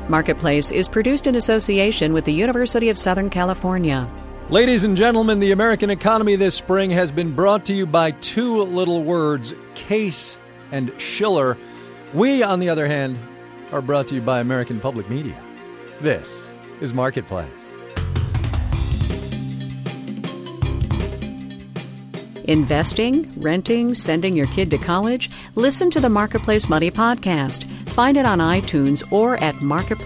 Marketplace is produced in association with the University of Southern California. Ladies and gentlemen, the American economy this spring has been brought to you by two little words, Case and Shiller. We, on the other hand, are brought to you by American Public Media. This is Marketplace. Investing, renting, sending your kid to college? Listen to the Marketplace Money Podcast. Find it on iTunes or at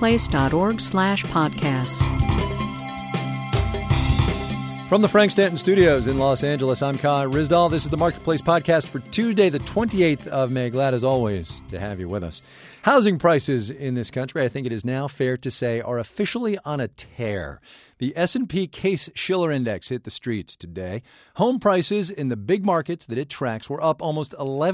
marketplace.org/podcasts. From the Frank Stanton Studios in Los Angeles, I'm Kai Ryssdal. This is the Marketplace Podcast for Tuesday, the 28th of May. Glad, as always, to have you with us. Housing prices in this country, I think it is now fair to say, are officially on a tear. The S&P Case-Shiller Index hit the streets today. Home prices in the big markets that it tracks were up almost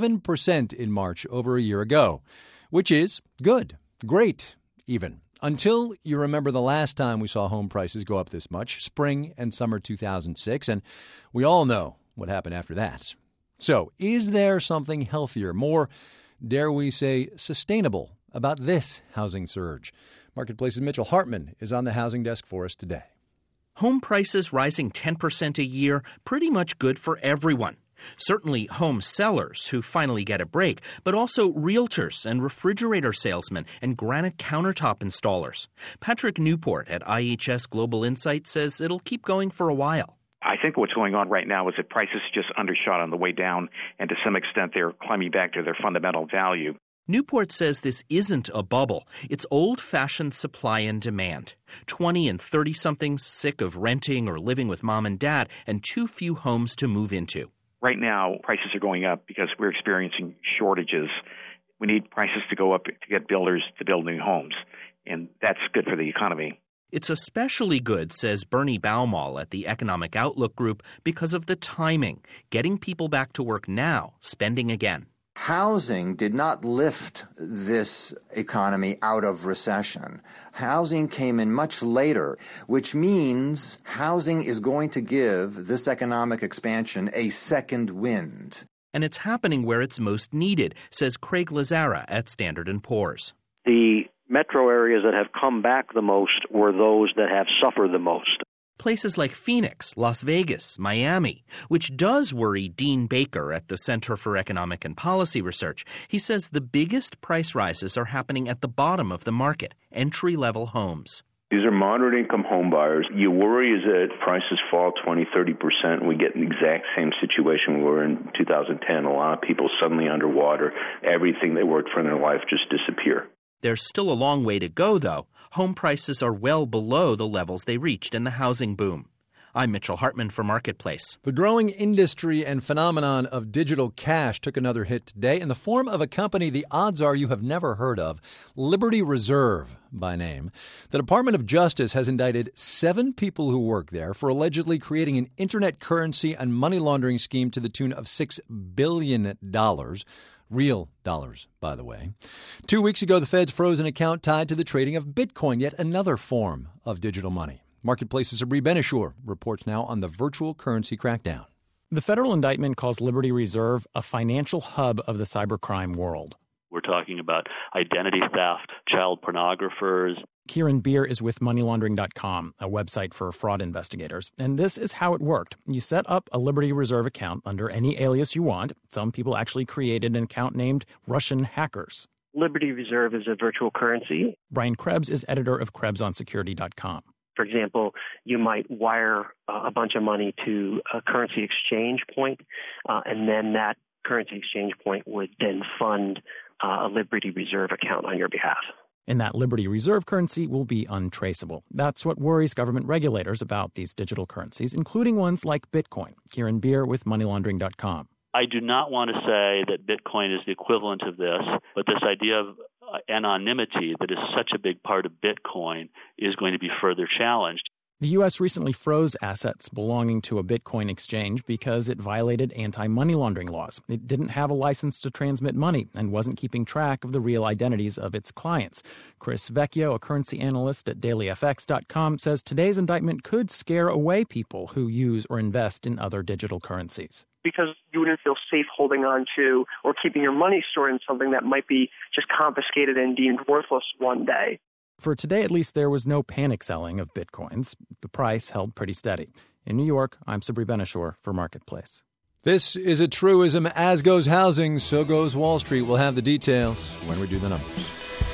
11% in March over a year ago, which is good, great even. Until you remember the last time we saw home prices go up this much, spring and summer 2006, and we all know what happened after that. So, is there something healthier, more, dare we say, sustainable about this housing surge? Marketplace's Mitchell Hartman is on the housing desk for us today. Home prices rising 10% a year, pretty much good for everyone. Certainly home sellers who finally get a break, but also realtors and refrigerator salesmen and granite countertop installers. Patrick Newport at IHS Global Insight says it'll keep going for a while. I think what's going on right now is that prices just undershot on the way down, and to some extent they're climbing back to their fundamental value. Newport says this isn't a bubble. It's old-fashioned supply and demand. 20 and 30-somethings sick of renting or living with mom and dad and too few homes to move into. Right now, prices are going up because we're experiencing shortages. We need prices to go up to get builders to build new homes, and that's good for the economy. It's especially good, says Bernie Baumol at the Economic Outlook Group, because of the timing, getting people back to work now, spending again. Housing did not lift this economy out of recession. Housing came in much later, which means housing is going to give this economic expansion a second wind. And it's happening where it's most needed, says Craig Lazzara at Standard & Poor's. The metro areas that have come back the most were those that have suffered the most. Places like Phoenix, Las Vegas, Miami, which does worry Dean Baker at the Center for Economic and Policy Research. He says the biggest price rises are happening at the bottom of the market, entry-level homes. These are moderate-income home buyers. You worry is that prices fall 20, 30%, and we get an exact same situation we were in 2010. A lot of people suddenly underwater. Everything they worked for in their life just disappear. There's still a long way to go, though. Home prices are well below the levels they reached in the housing boom. I'm Mitchell Hartman for Marketplace. The growing industry and phenomenon of digital cash took another hit today in the form of a company the odds are you have never heard of, Liberty Reserve by name. The Department of Justice has indicted 7 people who work there for allegedly creating an internet currency and money laundering scheme to the tune of $6 billion. Real dollars, by the way. 2 weeks ago, the feds froze an account tied to the trading of Bitcoin, yet another form of digital money. Marketplace's Sabri Benishur reports now on the virtual currency crackdown. The federal indictment calls Liberty Reserve a financial hub of the cybercrime world. We're talking about identity theft, child pornographers. Kieran Beer is with moneylaundering.com, a website for fraud investigators. And this is how it worked. You set up a Liberty Reserve account under any alias you want. Some people actually created an account named Russian Hackers. Liberty Reserve is a virtual currency. Brian Krebs is editor of KrebsOnSecurity.com. For example, you might wire a bunch of money to a currency exchange point, and then that currency exchange point would then fund a Liberty Reserve account on your behalf. And that Liberty Reserve currency will be untraceable. That's what worries government regulators about these digital currencies, including ones like Bitcoin. Kieran Beer with moneylaundering.com. I do not want to say that Bitcoin is the equivalent of this, but this idea of anonymity that is such a big part of Bitcoin is going to be further challenged. The U.S. recently froze assets belonging to a Bitcoin exchange because it violated anti-money laundering laws. It didn't have a license to transmit money and wasn't keeping track of the real identities of its clients. Chris Vecchio, a currency analyst at dailyfx.com, says today's indictment could scare away people who use or invest in other digital currencies. Because you wouldn't feel safe holding on to or keeping your money stored in something that might be just confiscated and deemed worthless one day. For today, at least, there was no panic selling of Bitcoins. The price held pretty steady. In New York, I'm Sabri Ben-Achour for Marketplace. This is a truism. As goes housing, so goes Wall Street. We'll have the details when we do the numbers.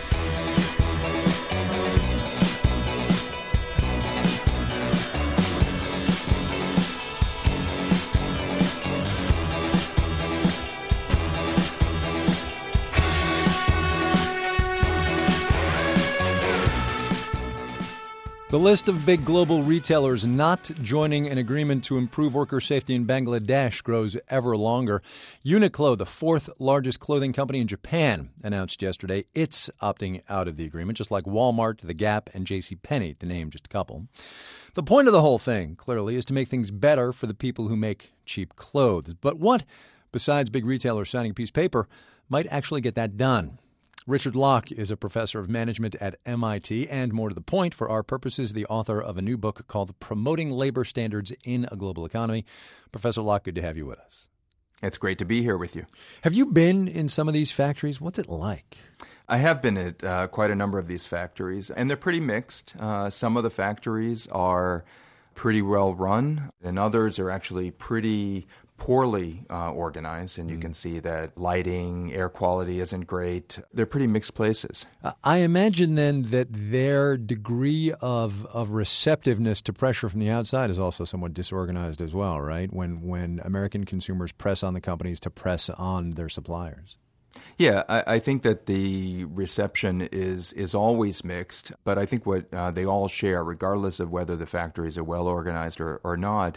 The list of big global retailers not joining an agreement to improve worker safety in Bangladesh grows ever longer. Uniqlo, the fourth largest clothing company in Japan, announced yesterday it's opting out of the agreement, just like Walmart, The Gap, and JCPenney, to name just a couple. The point of the whole thing, clearly, is to make things better for the people who make cheap clothes. But what, besides big retailers signing a piece of paper, might actually get that done? Richard Locke is a professor of management at MIT and, more to the point, for our purposes, the author of a new book called Promoting Labor Standards in a Global Economy. Professor Locke, good to have you with us. It's great to be here with you. Have you been in some of these factories? What's it like? I have been at quite a number of these factories, and they're pretty mixed. Some of the factories are pretty well run, and others are actually pretty poorly organized, and you can see that lighting, air quality isn't great. They're pretty mixed places. I imagine then that their degree of receptiveness to pressure from the outside is also somewhat disorganized as well, right? When American consumers press on the companies to press on their suppliers. Yeah, I think that the reception is always mixed, but I think what they all share, regardless of whether the factories are well organized or not,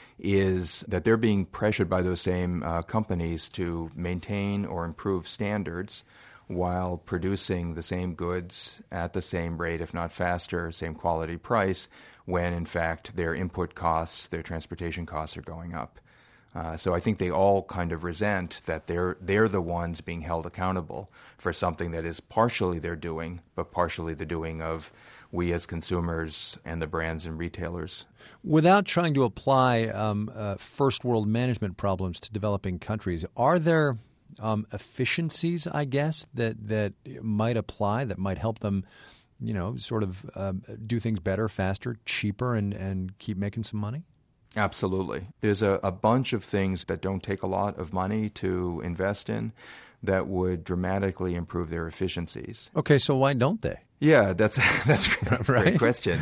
is that they're being pressured by those same companies to maintain or improve standards while producing the same goods at the same rate, if not faster, same quality price, when in fact their input costs, their transportation costs are going up. So I think they all kind of resent that they're the ones being held accountable for something that is partially their doing, but partially the doing of we as consumers and the brands and retailers. Without trying to apply first world management problems to developing countries, are there efficiencies, I guess, that might apply, that might help them, sort of do things better, faster, cheaper, and keep making some money? Absolutely. There's a bunch of things that don't take a lot of money to invest in that would dramatically improve their efficiencies. Okay, so why don't they? Yeah, that's a great right? question.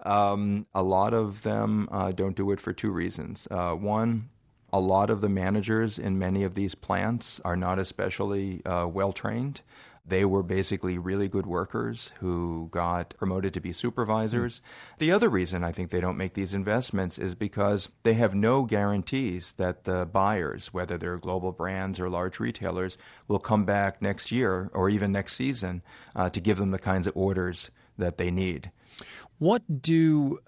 A lot of them don't do it for two reasons. One, a lot of the managers in many of these plants are not especially well-trained. They were basically really good workers who got promoted to be supervisors. The other reason I think they don't make these investments is because they have no guarantees that the buyers, whether they're global brands or large retailers, will come back next year or even next season to give them the kinds of orders that they need. What do,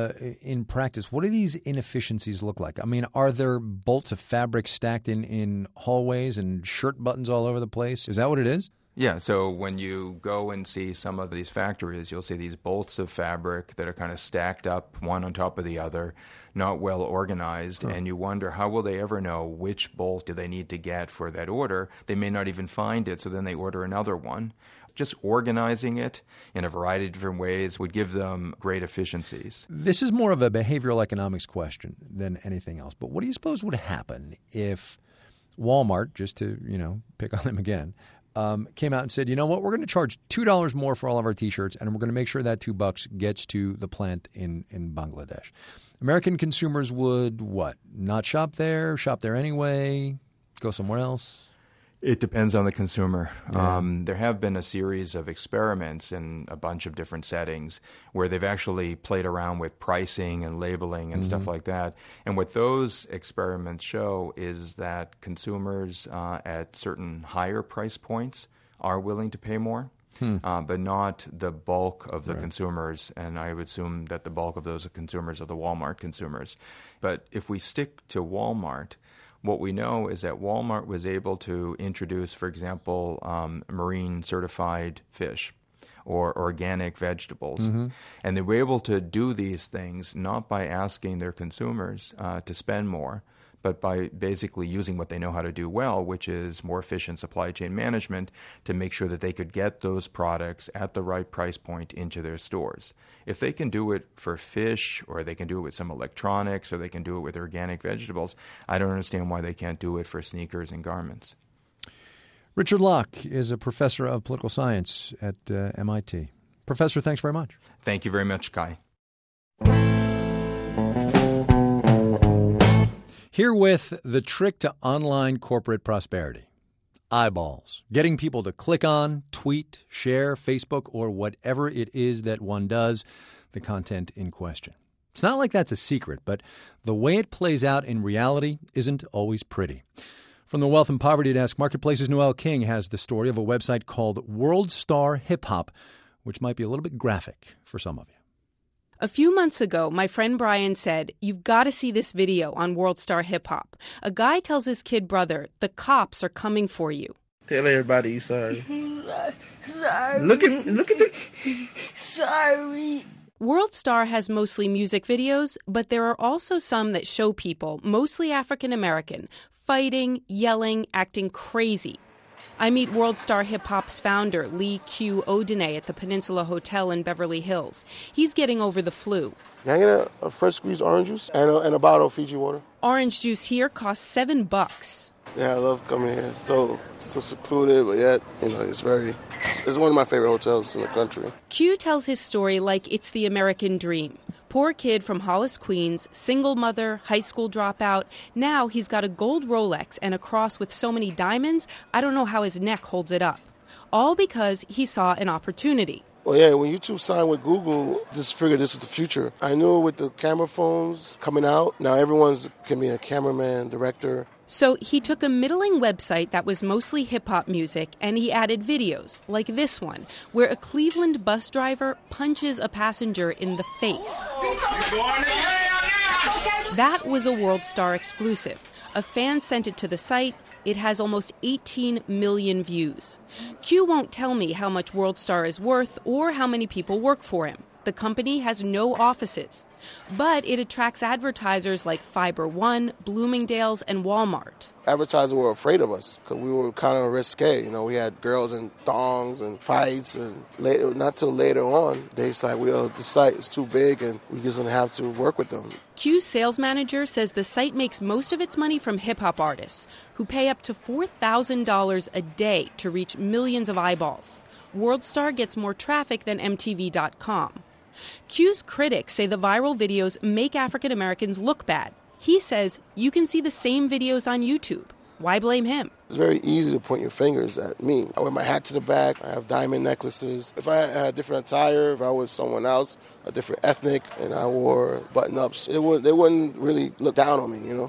in practice, what do these inefficiencies look like? I mean, are there bolts of fabric stacked in hallways and shirt buttons all over the place? Is that what it is? Yeah, so when you go and see some of these factories, you'll see these bolts of fabric that are kind of stacked up one on top of the other, not well organized, and you wonder how will they ever know which bolt do they need to get for that order? They may not even find it, so then they order another one. Just organizing it in a variety of different ways would give them great efficiencies. This is more of a behavioral economics question than anything else, but what do you suppose would happen if Walmart, just to, pick on them again, came out and said, you know what, we're going to charge $2 more for all of our T-shirts, and we're going to make sure that $2 gets to the plant in Bangladesh. American consumers would, what, not shop there anyway, go somewhere else? It depends on the consumer. Yeah. There have been a series of experiments in a bunch of different settings where they've actually played around with pricing and labeling and stuff like that. And what those experiments show is that consumers at certain higher price points are willing to pay more, but not the bulk of the consumers. And I would assume that the bulk of those consumers are the Walmart consumers. But if we stick to Walmart, what we know is that Walmart was able to introduce, for example, marine certified fish or organic vegetables. And they were able to do these things not by asking their consumers to spend more, but by basically using what they know how to do well, which is more efficient supply chain management, to make sure that they could get those products at the right price point into their stores. If they can do it for fish, or they can do it with some electronics, or they can do it with organic vegetables, I don't understand why they can't do it for sneakers and garments. Richard Locke is a professor of political science at MIT. Professor, thanks very much. Thank you very much, Kai. Herewith, the trick to online corporate prosperity. Eyeballs. Getting people to click on, tweet, share, Facebook, or whatever it is that one does, the content in question. It's not like that's a secret, but the way it plays out in reality isn't always pretty. From the Wealth and Poverty Desk, Marketplace's Noel King has the story of a website called World Star Hip Hop, which might be a little bit graphic for some of you. A few months ago, my friend Brian said, "You've got to see this video on World Star Hip Hop." A guy tells his kid brother, "The cops are coming for you." Tell everybody you sorry. Sorry. Look at the... Sorry. World Star has mostly music videos, but there are also some that show people, mostly African American, fighting, yelling, acting crazy. I meet World Star Hip Hop's founder, Lee Q. Odene, at the Peninsula Hotel in Beverly Hills. He's getting over the flu. Can I get a fresh squeezed orange juice and a bottle of Fiji water? Orange juice here costs $7. Yeah, I love coming here. It's so secluded, but yet, it's one of my favorite hotels in the country. Q tells his story like it's the American dream. Poor kid from Hollis, Queens, single mother, high school dropout. Now he's got a gold Rolex and a cross with so many diamonds, I don't know how his neck holds it up. All because he saw an opportunity. Well, yeah, when YouTube signed with Google, just figured this is the future. I knew with the camera phones coming out, now everyone's can be a cameraman, director. So he took a middling website that was mostly hip-hop music and he added videos, like this one, where a Cleveland bus driver punches a passenger in the face. That was a World Star exclusive. A fan sent it to the site. It has almost 18 million views. Q won't tell me how much World Star is worth or how many people work for him. The company has no offices. But it attracts advertisers like Fiber One, Bloomingdale's, and Walmart. Advertisers were afraid of us because we were kind of risque. We had girls in thongs and fights. And not till later on, they decided, the site is too big and we're just going to have to work with them. Q's sales manager says the site makes most of its money from hip-hop artists who pay up to $4,000 a day to reach millions of eyeballs. World Star gets more traffic than MTV.com. Q's critics say the viral videos make African Americans look bad. He says you can see the same videos on YouTube. Why blame him? It's very easy to point your fingers at me. I wear my hat to the back. I have diamond necklaces. If I had different attire, if I was someone else, a different ethnic, and I wore button-ups, they wouldn't really look down on me,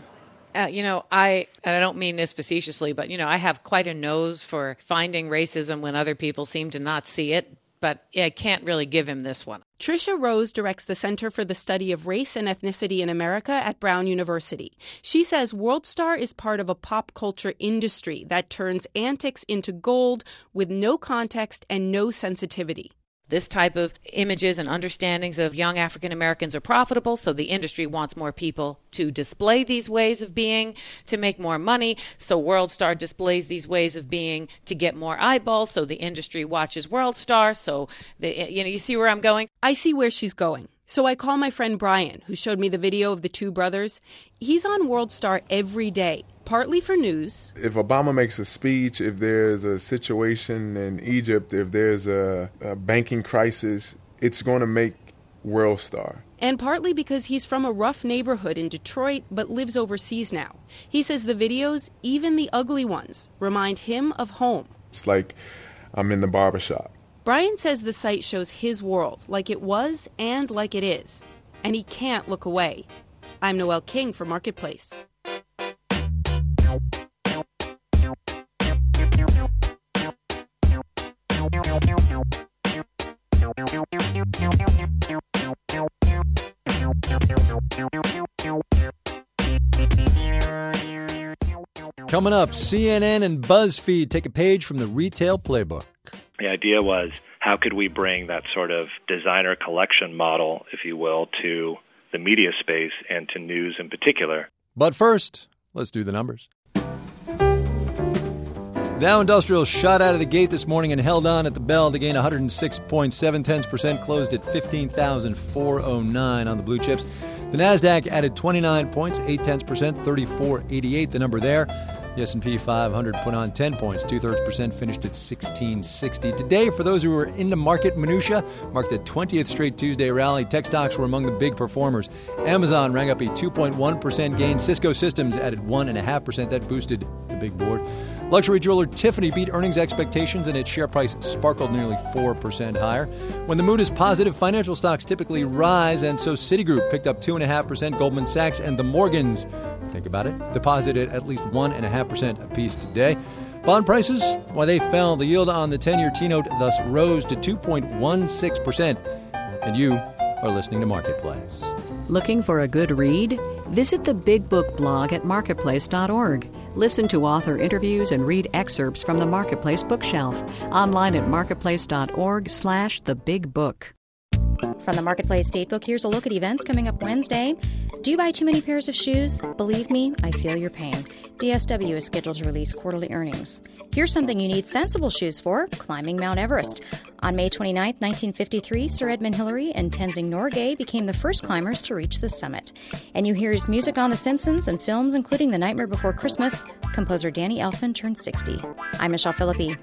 I don't mean this facetiously, but, I have quite a nose for finding racism when other people seem to not see it. But I can't really give him this one. Tricia Rose directs the Center for the Study of Race and Ethnicity in America at Brown University. She says World Star is part of a pop culture industry that turns antics into gold with no context and no sensitivity. This type of images and understandings of young African Americans are profitable, so the industry wants more people to display these ways of being to make more money. So World Star displays these ways of being to get more eyeballs, so the industry watches World Star. So, you see where I'm going? I see where she's going. So I call my friend Brian, who showed me the video of the two brothers. He's on World Star every day, partly for news. If Obama makes a speech, if there's a situation in Egypt, if there's a banking crisis, it's going to make World Star. And partly because he's from a rough neighborhood in Detroit, but lives overseas now. He says the videos, even the ugly ones, remind him of home. It's like I'm in the barbershop. Brian says the site shows his world, like it was and like it is. And he can't look away. I'm Noel King for Marketplace. Coming up, CNN and BuzzFeed take a page from the retail playbook. The idea was, how could we bring that sort of designer collection model, if you will, to the media space and to news in particular? But first, Let's do the numbers. Dow Industrial shot out of the gate this morning and held on at the bell to gain 106.7%, closed at 15,409 on the blue chips. The Nasdaq added 29 points, 0.8%, 3488, the number there. The S&P 500 put on 10 points, 0.2%, finished at 1660. Today, for those who are into market minutia, marked the 20th straight Tuesday rally. Tech stocks were among the big performers. Amazon rang up a 2.1% gain. Cisco Systems added 1.5%. That boosted the big board. Luxury jeweler Tiffany beat earnings expectations, and its share price sparkled nearly 4% higher. When the mood is positive, financial stocks typically rise, and so Citigroup picked up 2.5%. Goldman Sachs and the Morgans, think about it, deposited at least 1.5% apiece today. Bond prices, why they fell. The yield on the 10-year T-note thus rose to 2.16%. And you are listening to Marketplace. Looking for a good read? Visit the Big Book blog at marketplace.org. Listen to author interviews and read excerpts from the Marketplace bookshelf. Online at marketplace.org/thebigbook. From the Marketplace Datebook, here's a look at events coming up Wednesday. Do you buy too many pairs of shoes? Believe me, I feel your pain. DSW is scheduled to release quarterly earnings. Here's something you need sensible shoes for: climbing Mount Everest. On May 29, 1953, Sir Edmund Hillary and Tenzing Norgay became the first climbers to reach the summit. And you hear his music on The Simpsons and films including The Nightmare Before Christmas. Composer Danny Elfman turned 60. I'm Michelle Philippi.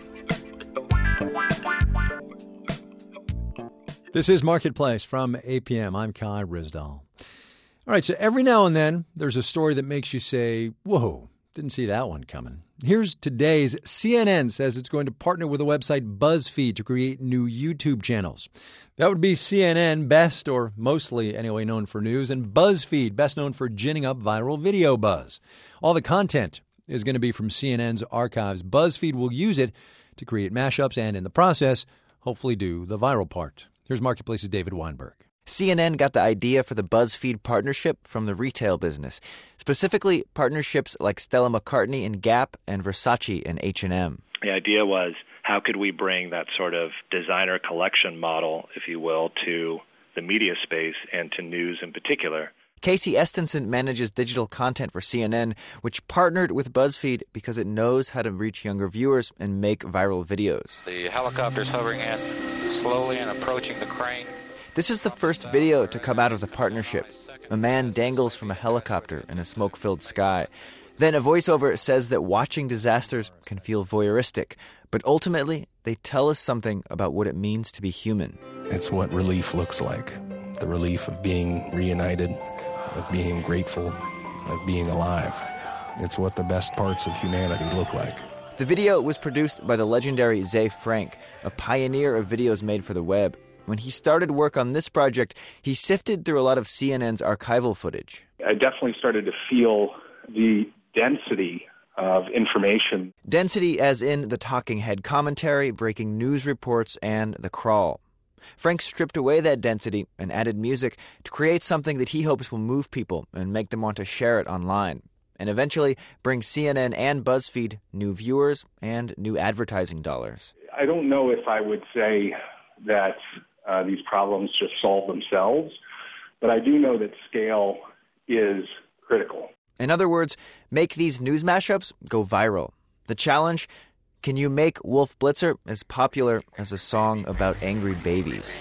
This is Marketplace from APM. I'm Kai Ryssdal. All right, so every now and then there's a story that makes you say, whoa, didn't see that one coming. Here's today's. CNN says it's going to partner with the website BuzzFeed to create new YouTube channels. That would be CNN, best or mostly anyway known for news, and BuzzFeed, best known for ginning up viral video buzz. All the content is going to be from CNN's archives. BuzzFeed will use it to create mashups and, in the process, hopefully do the viral part. Here's Marketplace's David Weinberg. CNN got the idea for the BuzzFeed partnership from the retail business, specifically partnerships like Stella McCartney and Gap and Versace and H&M. The idea was, how could we bring that sort of designer collection model, if you will, to the media space and to news in particular? Casey Estenson manages digital content for CNN, which partnered with BuzzFeed because it knows how to reach younger viewers and make viral videos. The helicopter's hovering in slowly and approaching the crane. This is the first video to come out of the partnership. A man dangles from a helicopter in a smoke-filled sky. Then a voiceover says that watching disasters can feel voyeuristic, but ultimately they tell us something about what it means to be human. It's what relief looks like. The relief of being reunited, of being grateful, of being alive. It's what the best parts of humanity look like. The video was produced by the legendary Ze Frank, a pioneer of videos made for the web. When he started work on this project, he sifted through a lot of CNN's archival footage. I definitely started to feel the density of information. Density as in the talking head commentary, breaking news reports, and the crawl. Frank stripped away that density and added music to create something that he hopes will move people and make them want to share it online, and eventually bring CNN and BuzzFeed new viewers and new advertising dollars. I don't know if I would say that these problems just solve themselves, but I do know that scale is critical. In other words, make these news mashups go viral. The challenge: can you make Wolf Blitzer as popular as a song about angry babies?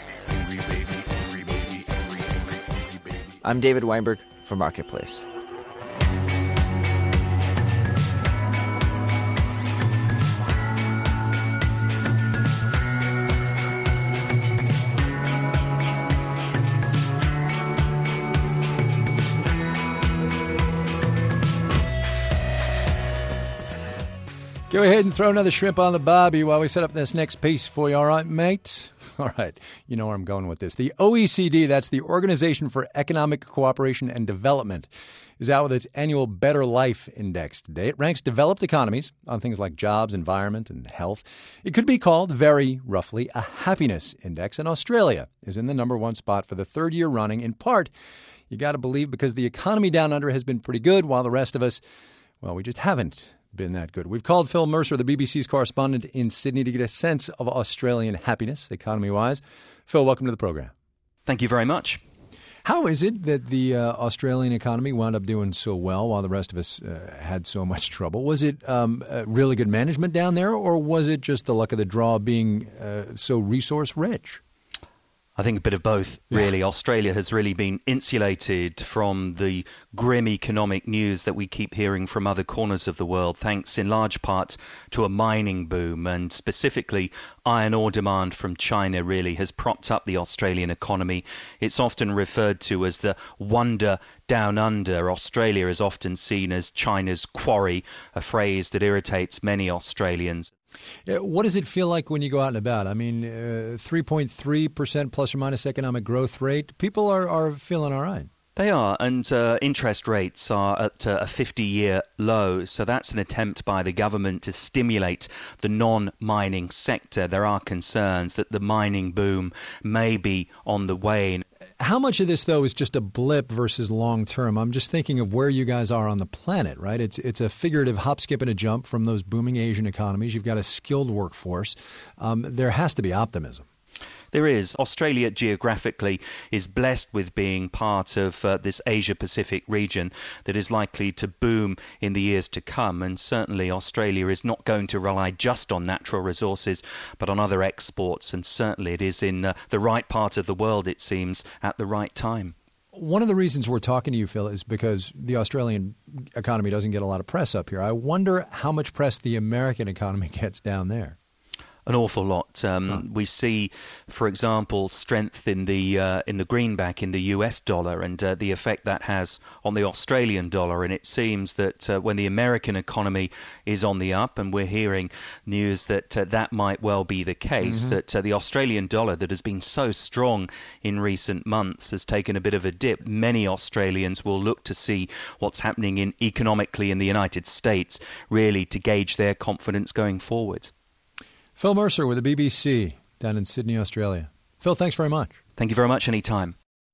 I'm David Weinberg for Marketplace. Go ahead and throw another shrimp on the barbie while we set up this next piece for you, all right, mate? All right, you know where I'm going with this. The OECD, that's the Organization for Economic Cooperation and Development, is out with its annual Better Life Index today. It ranks developed economies on things like jobs, environment, and health. It could be called, very roughly, a happiness index, and Australia is in the number one spot for the third year running, in part, you got to believe, because the economy down under has been pretty good, while the rest of us, well, we just haven't been that good. We've called Phil Mercer, the BBC's correspondent in Sydney, to get a sense of Australian happiness, economy-wise. Phil, welcome to the program. Thank you very much. How is it that the Australian economy wound up doing so well while the rest of us had so much trouble? Was it really good management down there, or was it just the luck of the draw being so resource rich? I think a bit of both, really. Yeah. Australia has really been insulated from the grim economic news that we keep hearing from other corners of the world, thanks in large part to a mining boom, and specifically iron ore demand from China really has propped up the Australian economy. It's often referred to as the wonder down under. Australia is often seen as China's quarry, a phrase that irritates many Australians. What does it feel like when you go out and about? I mean, 3.3% plus or minus economic growth rate. People are feeling all right. They are, and interest rates are at a 50-year low, so that's an attempt by the government to stimulate the non-mining sector. There are concerns that the mining boom may be on the wane. How much of this, though, is just a blip versus long-term? I'm just thinking of where you guys are on the planet, right? It's a figurative hop, skip, and a jump from those booming Asian economies. You've got a skilled workforce. There has to be optimism. There is. Australia geographically is blessed with being part of this Asia-Pacific region that is likely to boom in the years to come. And certainly Australia is not going to rely just on natural resources, but on other exports. And certainly it is in the right part of the world, it seems, at the right time. One of the reasons we're talking to you, Phil, is because the Australian economy doesn't get a lot of press up here. I wonder how much press the American economy gets down there. An awful lot. We see, for example, strength in the greenback in the US dollar and the effect that has on the Australian dollar. And it seems that when the American economy is on the up, and we're hearing news that that might well be the case, that the Australian dollar that has been so strong in recent months has taken a bit of a dip. Many Australians will look to see what's happening economically in the United States, really to gauge their confidence going forward. Phil Mercer with the BBC down in Sydney, Australia. Phil, thanks very much. Thank you very much. Anytime.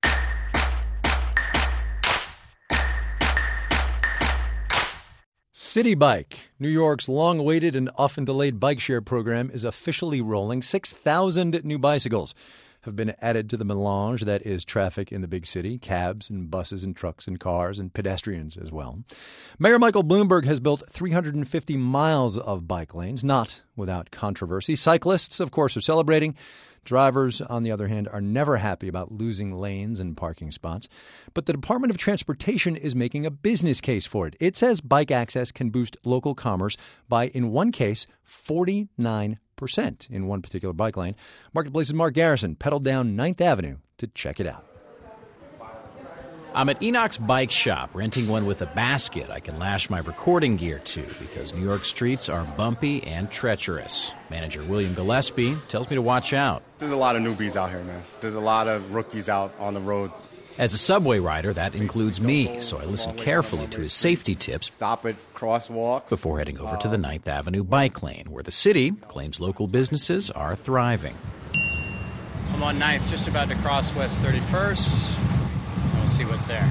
Citi Bike, New York's long-awaited and often delayed bike share program, is officially rolling. 6,000 new bicycles have been added to the melange that is traffic in the big city, cabs and buses and trucks and cars and pedestrians as well. Mayor Michael Bloomberg has built 350 miles of bike lanes, not without controversy. Cyclists, of course, are celebrating. Drivers, on the other hand, are never happy about losing lanes and parking spots. But the Department of Transportation is making a business case for it. It says bike access can boost local commerce by, in one case, 49% in one particular bike lane. Marketplace's Mark Garrison pedaled down 9th Avenue to check it out. I'm at Enoch's Bike Shop, renting one with a basket I can lash my recording gear to because New York streets are bumpy and treacherous. Manager William Gillespie tells me to watch out. There's a lot of newbies out here, man. There's a lot of rookies out on the road. As a subway rider, that includes me, so I listen carefully to his safety tips. Stop at crosswalks. Before heading over to the 9th Avenue bike lane, where the city claims local businesses are thriving. I'm on 9th, just about to cross West 31st. We'll see what's there.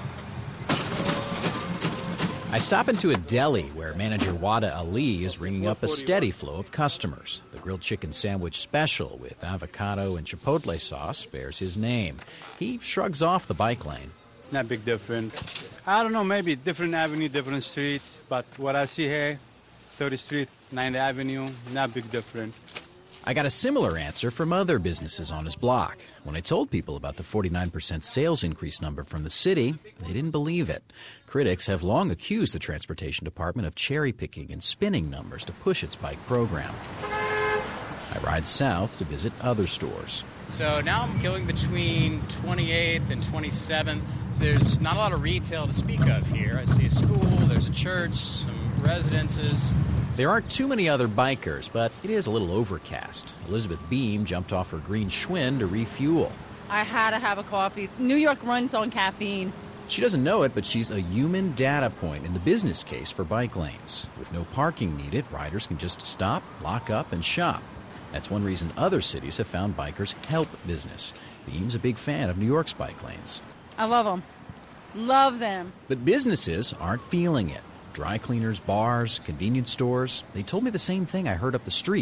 I stop into a deli where manager Wada Ali is ringing up a steady flow of customers. The grilled chicken sandwich special with avocado and chipotle sauce bears his name. He shrugs off the bike lane. Not big difference. I don't know, maybe different avenue, different street. But what I see here, 30th Street, 9th Avenue, not big difference. I got a similar answer from other businesses on his block. When I told people about the 49% sales increase number from the city, they didn't believe it. Critics have long accused the Transportation Department of cherry-picking and spinning numbers to push its bike program. I ride south to visit other stores. So now I'm going between 28th and 27th. There's not a lot of retail to speak of here. I see a school, there's a church, some residences. There aren't too many other bikers, but it is a little overcast. Elizabeth Beam jumped off her green Schwinn to refuel. I had to have a coffee. New York runs on caffeine. She doesn't know it, but she's a human data point in the business case for bike lanes. With no parking needed, riders can just stop, lock up, and shop. That's one reason other cities have found bikers help business. Beam's a big fan of New York's bike lanes. I love them. Love them. But businesses aren't feeling it. Dry cleaners, bars, convenience stores, they told me the same thing I heard up the street.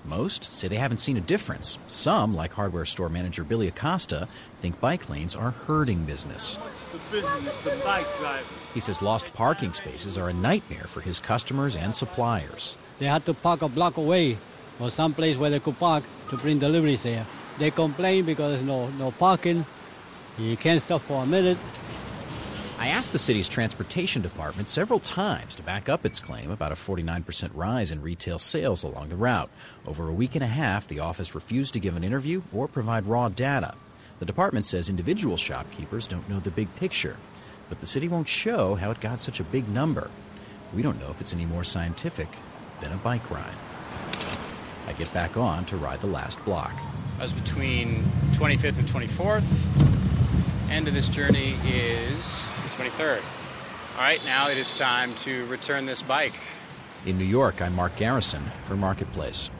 Most say they haven't seen a difference. Some, like hardware store manager Billy Acosta, think bike lanes are hurting business. The business, the bike drive. He says lost parking spaces are a nightmare for his customers and suppliers. They had to park a block away or someplace where they could park to bring deliveries there. They complain because there's no parking. You can't stop for a minute. I asked the city's transportation department several times to back up its claim about a 49% rise in retail sales along the route. Over a week and a half, the office refused to give an interview or provide raw data. The department says individual shopkeepers don't know the big picture, but the city won't show how it got such a big number. We don't know if it's any more scientific than a bike ride. I get back on to ride the last block. I was between 25th and 24th. End of this journey is the 23rd. All right, now it is time to return this bike. In New York, I'm Mark Garrison for Marketplace.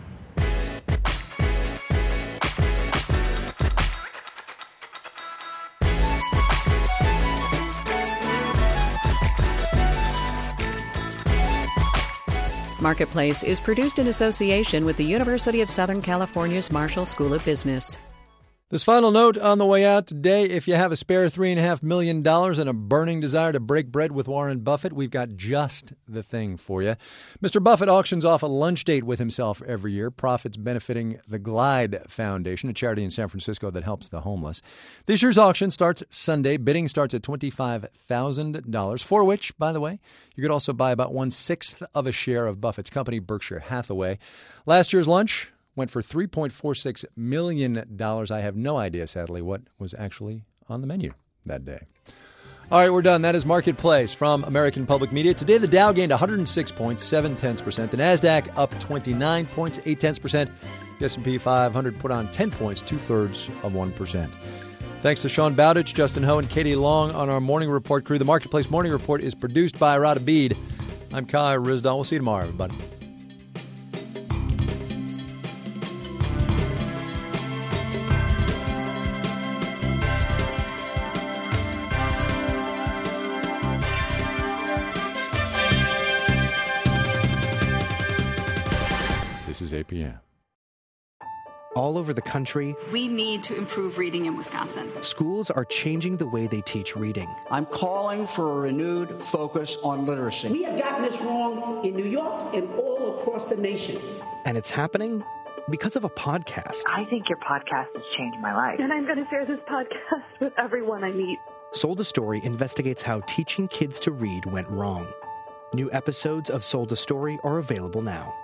Marketplace is produced in association with the University of Southern California's Marshall School of Business. This final note on the way out today: if you have a spare $3.5 million and a burning desire to break bread with Warren Buffett, we've got just the thing for you. Mr. Buffett auctions off a lunch date with himself every year, profits benefiting the Glide Foundation, a charity in San Francisco that helps the homeless. This year's auction starts Sunday. Bidding starts at $25,000, for which, by the way, you could also buy about 1/6 of a share of Buffett's company, Berkshire Hathaway. Last year's lunch went for $3.46 million. I have no idea, sadly, what was actually on the menu that day. All right, we're done. That is Marketplace from American Public Media. Today, the Dow gained 106 points, 0.7%. The NASDAQ up 29 points, 0.8%. The S&P 500 put on 10 points, 0.2%. Thanks to Sean Bowditch, Justin Ho, and Katie Long on our Morning Report crew. The Marketplace Morning Report is produced by Arada Bede. I'm Kai Rizdal. We'll see you tomorrow, everybody. This is APM. All over the country, we need to improve reading in Wisconsin. Schools are changing the way they teach reading. I'm calling for a renewed focus on literacy. We have gotten this wrong in New York and all across the nation. And it's happening because of a podcast. I think your podcast has changed my life. And I'm going to share this podcast with everyone I meet. Sold a Story investigates how teaching kids to read went wrong. New episodes of Sold a Story are available now.